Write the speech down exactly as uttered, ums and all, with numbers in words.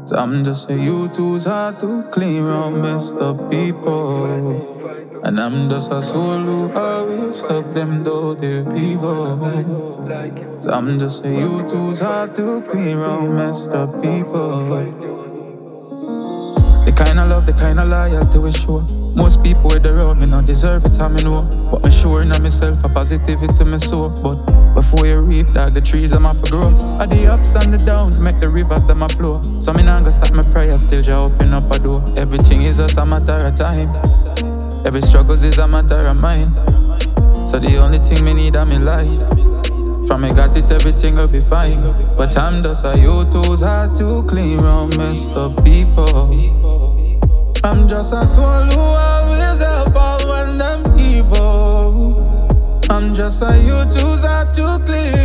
So I'm just a you two's hard to clean round messed up people. And I'm just a soul who always help them though they're evil. So I'm just a you two's hard to clean round messed up people. The kind of love, the kind of loyalty we show. Most people with the road, me not deserve it, I me know. But me sure in myself, a positivity me sow. But before you reap, dog, the trees them have to grow. Are the ups and the downs make the rivers them a flow. So me not gonna stop my prayer, still just open up a door. Everything is just a matter of time. Every struggles is a matter of mine. So the only thing me need in my life. From me got it, everything will be fine. But I'm just a you two's hard to clean round messed up people. I'm just a soul who always help all when them evil. I'm just a you two's hard to clean